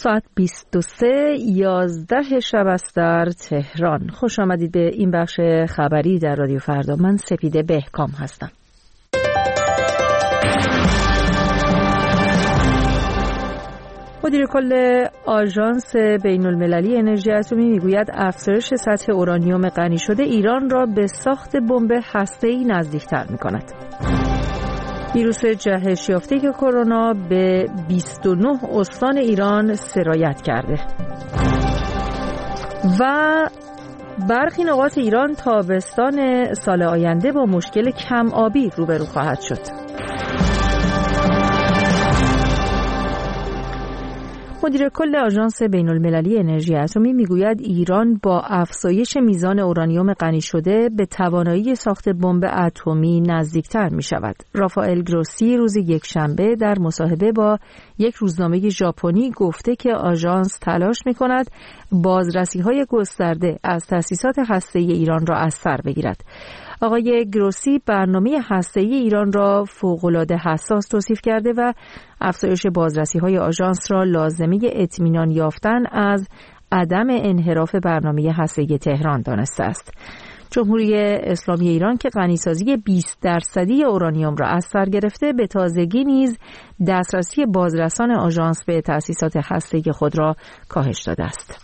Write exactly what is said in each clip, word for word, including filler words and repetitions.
ساعت بیست و سه یازده شب است در تهران. خوش آمدید به این بخش خبری در رادیو فردا. من سپیده بهکام هستم. مدیر کل آژانس بین المللی انرژی اتمی میگوید افزایش سطح اورانیوم غنی شده ایران را به ساخت بمب هسته‌ای نزدیکتر می‌کند. ویروس جهش یافته که کرونا به بیست و نه استان ایران سرایت کرده و برخی نقاط ایران تابستان سال آینده با مشکل کم آبی روبرو خواهد شد. مدیر کل آژانس بین المللی انرژی اتمی میگوید ایران با افزایش میزان اورانیوم غنی شده به توانایی ساخت بمب اتمی نزدیکتر می شود. رافائل گروسی روز یکشنبه در مصاحبه با یک روزنامه ژاپنی گفته که آژانس تلاش می کند بازرسی‌های گسترده از تأسیسات هسته‌ای ایران را از سر بگیرد. آقای گروسی برنامه هسته‌ای ایران را فوق‌العاده حساس توصیف کرده و افزایش بازرسی‌های آژانس را لازمه اطمینان یافتن از عدم انحراف برنامه هسته‌ای تهران دانسته است. جمهوری اسلامی ایران که غنیسازی بیست درصدی اورانیوم را از سر گرفته، به تازگی نیز دسترسی بازرسان آژانس به تأسیسات هسته‌ای خود را کاهش داده است.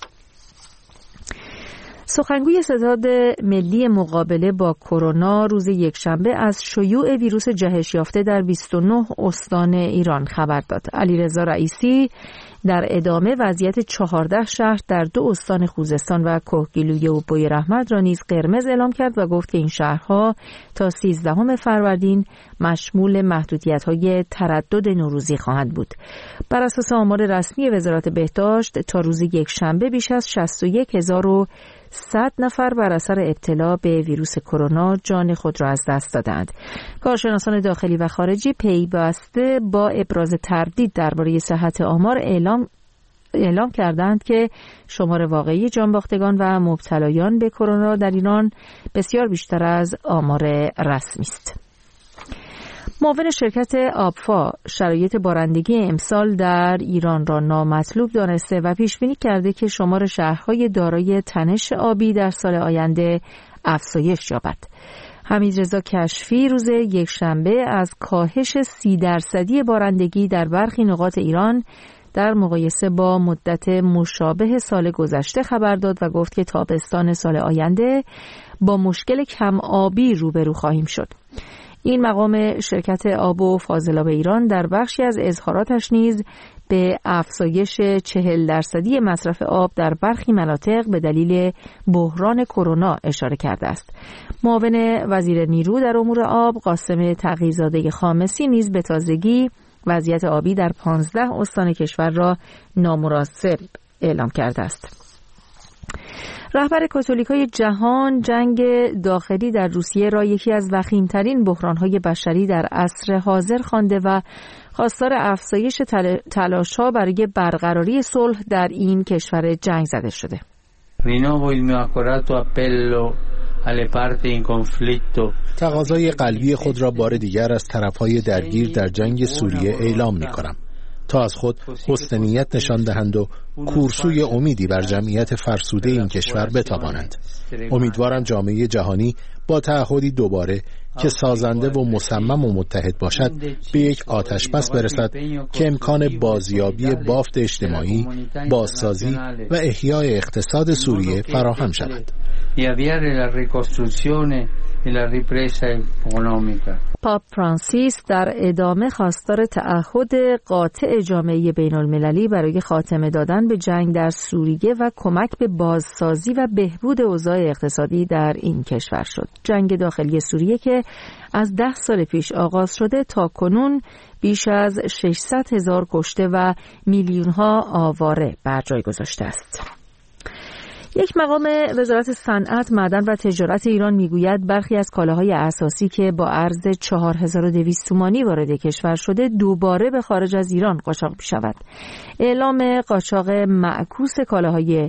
سخنگوی ستاد ملی مقابله با کرونا روز یکشنبه از شیوع ویروس جهش یافته در بیست و نه استان ایران خبر داد. علیرضا رئیسی در ادامه وضعیت چهارده شهر در دو استان خوزستان و کهگیلویه و بویراحمد را نیز قرمز اعلام کرد و گفت که این شهرها تا سیزدهم فروردین مشمول محدودیت‌های تردد نوروزی خواهند بود. بر اساس آمار رسمی وزارت بهداشت تا روز یکشنبه بیش از شصت و یک هزار و صد نفر بر اثر ابتلا به ویروس کرونا جان خود را از دست دادند. کارشناسان داخلی و خارجی پیوسته با ابراز تردید درباره صحت آمار اعلام اعلام کردند که شمار واقعی جانباختگان و مبتلایان به کرونا در ایران بسیار بیشتر از آمار رسمی است. معاون شرکت آبفا شرایط بارندگی امسال در ایران را نامطلوب دانسته و پیش بینی کرده که شمار شهرهای دارای تنش آبی در سال آینده افزایش یابد. حمیدرضا کشفی روز یکشنبه از کاهش سی درصدی بارندگی در برخی نقاط ایران در مقایسه با مدت مشابه سال گذشته خبر داد و گفت که تابستان سال آینده با مشکل کم آبی روبرو خواهیم شد. این مقام شرکت آب و فاضلاب ایران در بخشی از اظهاراتش نیز به افزایش چهل درصدی مصرف آب در برخی مناطق به دلیل بحران کرونا اشاره کرده است. معاون وزیر نیرو در امور آب قاسم تقی‌زاده خامسی نیز به تازگی وضعیت آبی در پانزده استان کشور را نامناسب اعلام کرده است. رهبر کاتولیکای جهان جنگ داخلی در روسیه را یکی از وخیم‌ترین بحران‌های بشری در عصر حاضر خوانده و خواستار افزایش تلاش‌ها برای برقراری صلح در این کشور جنگ زده شده. تقاضای قلبی خود را بار دیگر از طرف‌های درگیر در جنگ سوریه اعلام می‌کنم تا از خود حسن نیت نشان دهند و کورسوی امیدی بر جمعیت فرسوده این کشور بتابانند. امیدوارم جامعه جهانی با تعهدی دوباره که سازنده و مصمم و متحد باشد به یک آتشبس برسد که امکان بازیابی بافت اجتماعی، بازسازی و احیای اقتصاد سوریه فراهم شود. پاپ فرانسیس در ادامه خواستار تعهد قاطع جامعه بین المللی برای خاتمه دادن به جنگ در سوریه و کمک به بازسازی و بهبود اوضاع اقتصادی در این کشور شد. جنگ داخلی سوریه که از ده سال پیش آغاز شده تا کنون بیش از ششصد هزار کشته و میلیون ها آواره بر جای گذاشته است. یک مقام وزارت صنعت، معدن و تجارت ایران میگوید برخی از کالاهای اساسی که با ارز چهار هزار و دویست تومانی وارد کشور شده دوباره به خارج از ایران قاچاق می‌شود. اعلام قاچاق معکوس کالاهای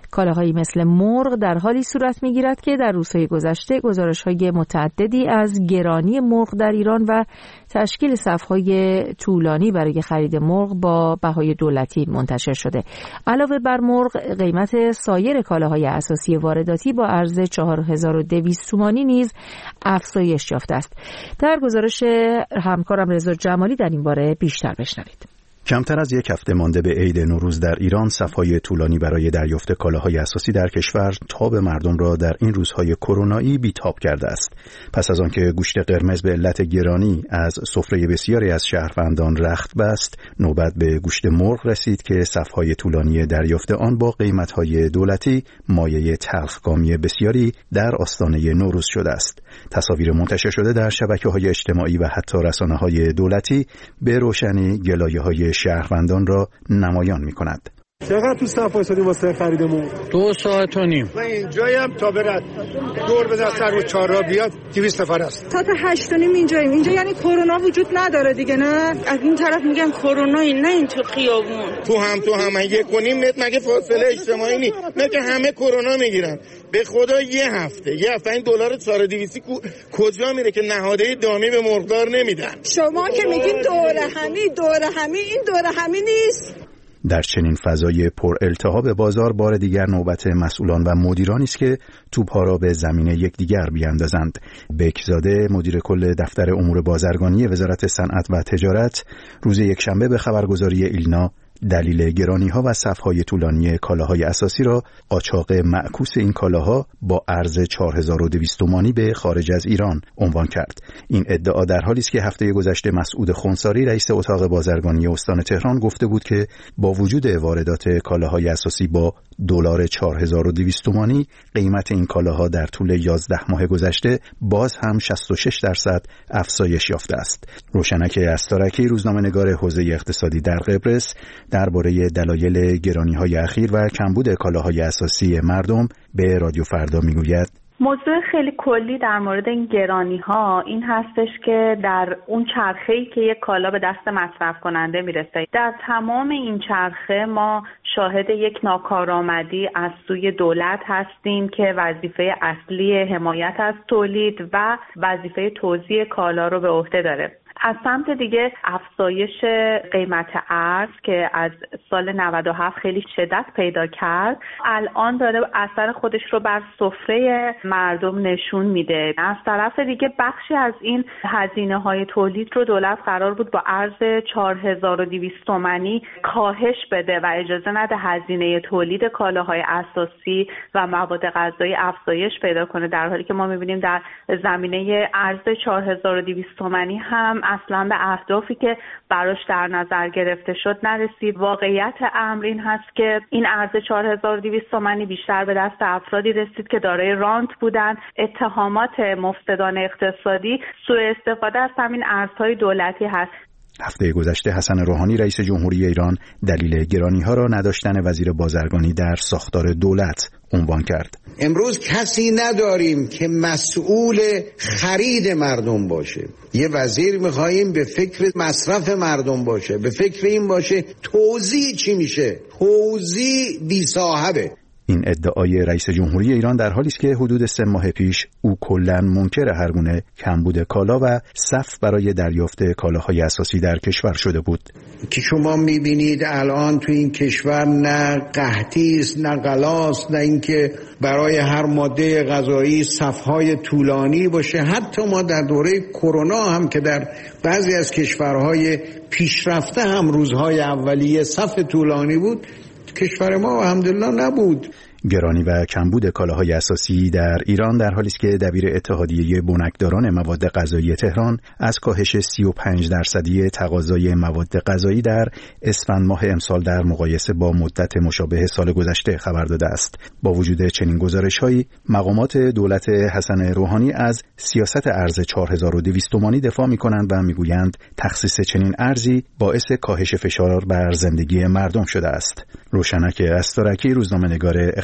کالاهایی مثل مرغ در حالی صورت می‌گیرد که در روزهای گذشته گزارش‌های متعددی از گرانی مرغ در ایران و تشکیل صف‌های طولانی برای خرید مرغ با بهای دولتی منتشر شده. علاوه بر مرغ، قیمت سایر کالاهای اساسی وارداتی با ارز چهار هزار و دویست تومانی نیز افزایش یافته است. در گزارش همکارم رضا جمالی در این باره بیشتر بشنوید. کمتر از یک هفته مانده به عید نوروز در ایران، صف‌های طولانی برای دریافت کالاهای اساسی در کشور تاب مردم را در این روزهای کرونایی بی‌تاب کرده است. پس از آنکه گوشت قرمز به علت گرانی از سفره بسیاری از شهروندان رخت بست، نوبت به گوشت مرغ رسید که صف‌های طولانی دریافت آن با قیمت‌های دولتی مایه تلخکامی بسیاری در آستانه نوروز شده است. تصاویر منتشر شده در شبکه‌های اجتماعی و حتی رسانه‌های دولتی به روشنی گلایه‌های شهروندان را نمایان می‌کند. چقدر تو صف وایسادیم واسه خریدمون؟ دو ساعت و نیم. من اینجایم تا برد دور به دفتر و چهار را بیاد دویست نفر است. تا تا هشت و نیم اینجاییم. اینجا یعنی کرونا وجود نداره دیگه، نه؟ از این طرف میگن کرونا، این نه این تو خیابون. تو هم تو هم یک و نیم متر مگه فاصله اجتماعی نی؟ مگه همه کرونا میگیرن. به خدا یه هفته یه هفته این دلار چهار و دویست کجا میره که نهاده دامی به مرغدار نمیدن؟ شما که میگین دوره همی دوره همی این دوره همی نیست. در چنین فضای پر التهاب بازار بار دیگر نوبت مسئولان و مدیرانی است که توپ‌ها را به زمین یکدیگر بیاندازند. بکزاده مدیر کل دفتر امور بازرگانی وزارت صنعت و تجارت روز یکشنبه به خبرگزاری ایلنا دلیل گرانی‌ها و صف‌های طولانی کالاهای اساسی را قاچاق معکوس این کالاها با ارز چهار هزار و دویست تومانی به خارج از ایران عنوان کرد. این ادعا در حالی است که هفته گذشته مسعود خنثاری رئیس اتاق بازرگانی استان تهران گفته بود که با وجود واردات کالاهای اساسی با دلار چهار هزار و دویست تومانی، قیمت این کالاها در طول یازده ماه گذشته باز هم شصت و شش درصد افزایش یافته است. روشنک استارکی روزنامه‌نگار حوزه اقتصادی در قبرس درباره دلایل گرانی‌های اخیر و کمبود کالاهای اساسی مردم به رادیو فردا میگوید: موضوع خیلی کلی در مورد این گرانی‌ها این هستش که در اون چرخه‌ای که یک کالا به دست مصرف کننده میرسه، در تمام این چرخه ما شاهد یک ناکارآمدی از سوی دولت هستیم که وظیفه اصلی حمایت از تولید و وظیفه توزیع کالا رو به عهده داره. از سمت دیگه افزایش قیمت ارز که از سال نود و هفت خیلی شدت پیدا کرد، الان داره اثر خودش رو بر سفره مردم نشون میده. از طرف دیگه بخشی از این هزینه‌های تولید رو دولت قرار بود با ارز چهار هزار و دویست تومانی کاهش بده و اجازه نده هزینه تولید کالاهای اساسی و مواد غذایی افزایش پیدا کنه، در حالی که ما می‌بینیم در زمینه ارز چهار هزار و دویست تومانی هم اصلا به اهدافی که براش در نظر گرفته شد نرسید. واقعیت امر این هست که این ارز چهار هزار و دویست تومانی بیشتر به دست افرادی رسید که دارای رانت بودن. اتهامات مفسدان اقتصادی سوء استفاده از همین ارزهای دولتی هست. هفته گذشته حسن روحانی رئیس جمهوری ایران دلیل گرانی‌ها را نداشتن وزیر بازرگانی در ساختار دولت عنوان کرد. امروز کسی نداریم که مسئول خرید مردم باشه. یه وزیر می‌خوایم به فکر مصرف مردم باشه، به فکر این باشه توزیع چی میشه. توزیع بی صاحبه. این ادعای رئیس جمهوری ایران در حالی است که حدود سه ماه پیش او کلاً منکر هر گونه کمبود کالا و صف برای دریافت کالاهای اساسی در کشور شده بود. که شما می‌بینید الان تو این کشور نه قحطی است، نه غلاست، نه اینکه برای هر ماده غذایی صف‌های طولانی باشه. حتی ما در دوره کرونا هم که در بعضی از کشورهای پیشرفته هم روزهای اولیه صف طولانی بود، کشور ما الحمدلله نبود. گرانی و کمبود کالاهای اساسی در ایران در حالی است که دبیر اتحادیه بنکداران مواد غذایی تهران از کاهش سی و پنج درصدی تقاضای مواد غذایی در اسفند ماه امسال در مقایسه با مدت مشابه سال گذشته خبر داده است. با وجود چنین گزارش‌هایی، مقامات دولت حسن روحانی از سیاست ارز چهار هزار و دویست تومانی دفاع می‌کنند و می‌گویند تخصیص چنین ارزی باعث کاهش فشار بر زندگی مردم شده است. روشنک استارکی روزنامه‌نگار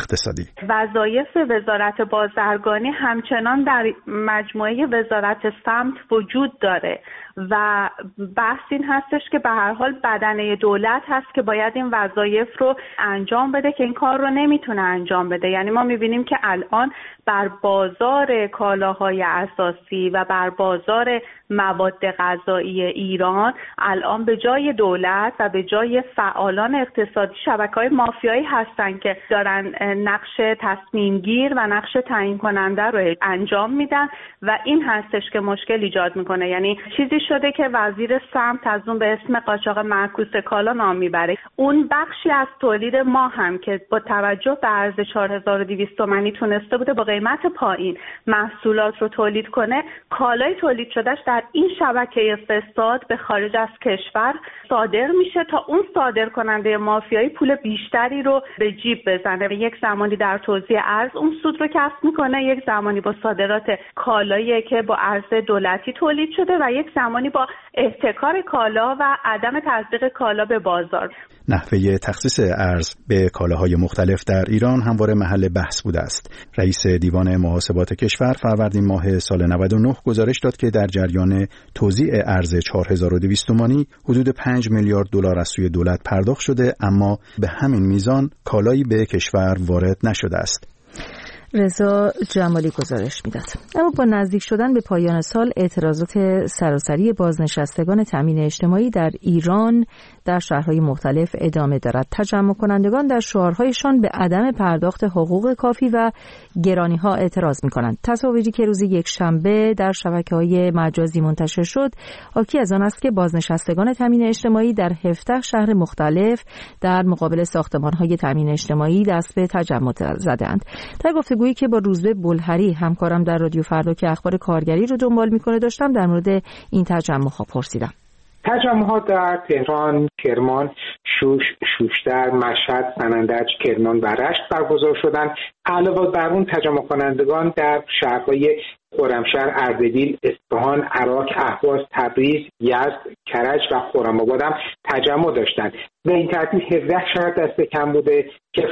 اقتصادی. وظایف وزارت بازرگانی همچنان در مجموعه وزارت سمت وجود داره و بحث این هستش که به هر حال بدنه دولت هست که باید این وظایف رو انجام بده که این کار رو نمیتونه انجام بده. یعنی ما میبینیم که الان بر بازار کالاهای اساسی و بر بازار مواد غذایی ایران الان به جای دولت و به جای فعالان اقتصادی شبکه‌های مافیایی هستن که دارن نقش تصمیم گیر و نقش تعیین کننده رو انجام میدن و این هستش که مشکل ایجاد میکنه. یعنی چیزی شده که وزیر سمت از اون به اسم قاچاق معکوس کالا نام میبره. اون بخشی از تولید ما هم که با توجه به ارز چهار هزار و دویست تومانی تونسته بوده با قیمت پایین محصولات رو تولید کنه، کالای تولید شدهش در این شبکه فساد به خارج از کشور صادر میشه تا اون صادر کننده مافیایی پول بیشتری رو به جیب بزنه و یک زمانی در توزیع ارز اون سود رو کسب میکنه، یک زمانی با صادرات کالایی که با ارز دولتی تولید شده و یک زمانی با احتکار کالا و عدم تصدیق کالا به بازار. نحوه تخصیص ارز به کالاهای مختلف در ایران همواره محل بحث بوده است. رئیس دیوان محاسبات کشور فروردین ماه سال نود و نه گزارش داد که در جریان توزیع ارز چهار هزار و دویست تومانی حدود پنج میلیارد دلار از سوی دولت پرداخت شده، اما به همین میزان کالایی به کشور وارد نشده است. رضا جمالی گزارش میداد. اما با نزدیک شدن به پایان سال اعتراضات سراسری بازنشستگان تامین اجتماعی در ایران در شهرهای مختلف ادامه دارد. تجمع کنندگان در شعارهایشان به عدم پرداخت حقوق کافی و گرانی‌ها اعتراض می‌کنند. تصاویری که روز یکشنبه در شبکه‌های مجازی منتشر شد حاکی از آن است که بازنشستگان تامین اجتماعی در هفده شهر مختلف در مقابل ساختمان‌های تامین اجتماعی دست به تجمع زدند. در گفتگویی که با روزبه بلهری همکارم در رادیو فردا که اخبار کارگری رو دنبال می‌کنه داشتم در مورد این تجمع‌ها پرسیدم. تجمع‌ها در تهران، کرمان، شوش، شوشتر، مشهد، سنندج، کرمان و رشت برگزار شدند. علاوه بر اون تجمع کنندگان در شهرهای خرمشهر، اردبیل، اصفهان، عراق، اهواز، تبریز، یزد، کرج و خرم‌آباد هم تجمع داشتند. به این ترتیب هفده شهر دست کم بوده که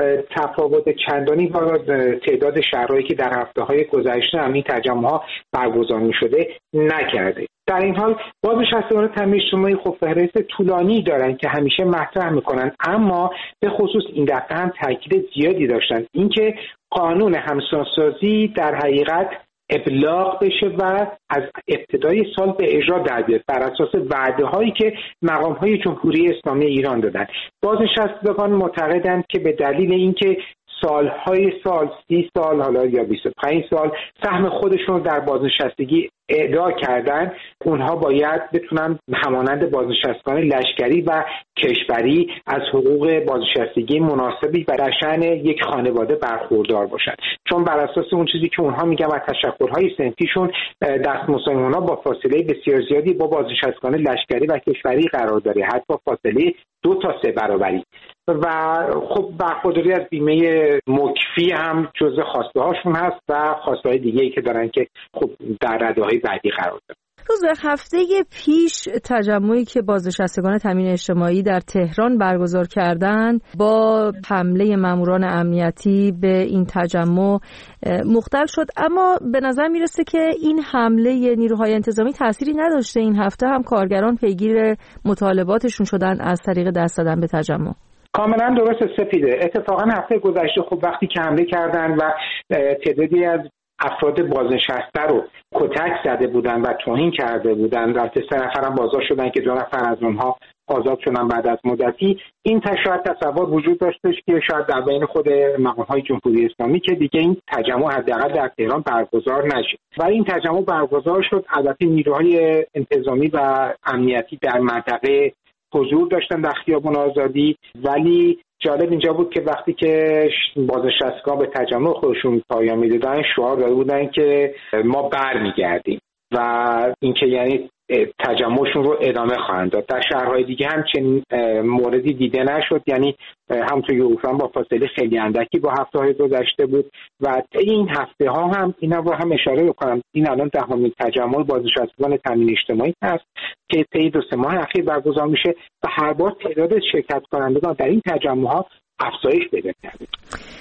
تفاوت چندانی با تعداد شهرهایی که در هفته‌های گذشته هم این تجمع‌ها برگزار می‌شده نکرده. در این حال بازنشستگان تامین اجتماعی خب فهرست طولانی دارن که همیشه مطرح میکنن، اما به خصوص این دفعه هم تاکید زیادی داشتن اینکه قانون همسانسازی در حقیقت ابلاغ بشه و از ابتدای سال به اجرا در بیاد بر اساس وعده هایی که مقام های جمهوری اسلامی ایران دادن. بازنشستگان معتقدند که به دلیل اینکه سالهای سال سی سال حالا یا بیست و پنج سال سهم خودشون در بازنشستگی اعدا کردن، اونها باید بتونن همانند بازنشستگان لشکری و کشوری از حقوق بازنشستگی مناسبی و در شأن یک خانواده برخوردار باشن، چون بر اساس اون چیزی که اونها میگن و تشکل‌های صنفیشون دستمزد اونها با فاصله بسیار زیادی با بازنشستگان لشکری و کشوری قرار داره، حتی فاصله دو تا سه برابری. و خب برخورداری از بیمه مکفی هم جزء خواسته هاشون هست و خواسته های دیگه‌ای که دارن که خب در رده‌های بعدی قرار دارن. روز هفته پیش تجمعی که بازنشستگان تامین اجتماعی در تهران برگزار کردند با حمله ماموران امنیتی به این تجمع مختل شد، اما به نظر میرسه که این حمله نیروهای انتظامی تأثیری نداشته. این هفته هم کارگران پیگیر مطالباتشون شدن از طریق دست دادن به تجمع. کاملا درست سپیده. اتفاقا هفته گذشته خب وقتی که حمله کردن و تعدادی از افراد بازنشسته رو کتک زده بودن و توهین کرده بودن و سه نفر هم بازداشت شدن که دو نفر از اونها آزاد شدن بعد از مدتی، این شاید تصور وجود داشتش که شاید در بین خود مقام‌های جمهوری اسلامی که دیگه این تجمع حداقل در تهران برگزار نشه و این تجمع برگزار شد. البته نیروهای انتظامی و امنیتی در منطقه حضور داشتن در خیابان آزادی، ولی جالب اینجا بود که وقتی که بازنشستگان به تجمع خودشون پایان میدادن شعار داده بودن که ما برمیگردیم و اینکه یعنی تجمعشون رو ادامه خواهند داد. در شهرهای دیگه هم چنین موردی دیده نشد، یعنی همونطور که با فاصله خیلی اندکی با هفته‌های گذشته بود و این هفته ها هم اینا رو هم اشاره بکنم، این الان دهمین تجمع بازنشستگان تامین اجتماعی هست که طی دو سه ماه اخیر برگزار میشه و هر بار تعداد شرکت کنندگان در این تجمع ها افزایش پیدا کرده.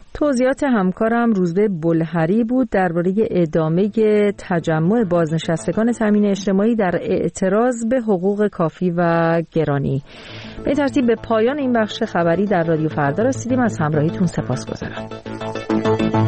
توضیحات همکارم روزبه بلهری بود درباره ادامه تجمع بازنشستگان تامین اجتماعی در اعتراض به حقوق کافی و گرانی. به ترتیب به پایان این بخش خبری در رادیو فردا رسیدیم. از همراهیتون سپاسگزارم.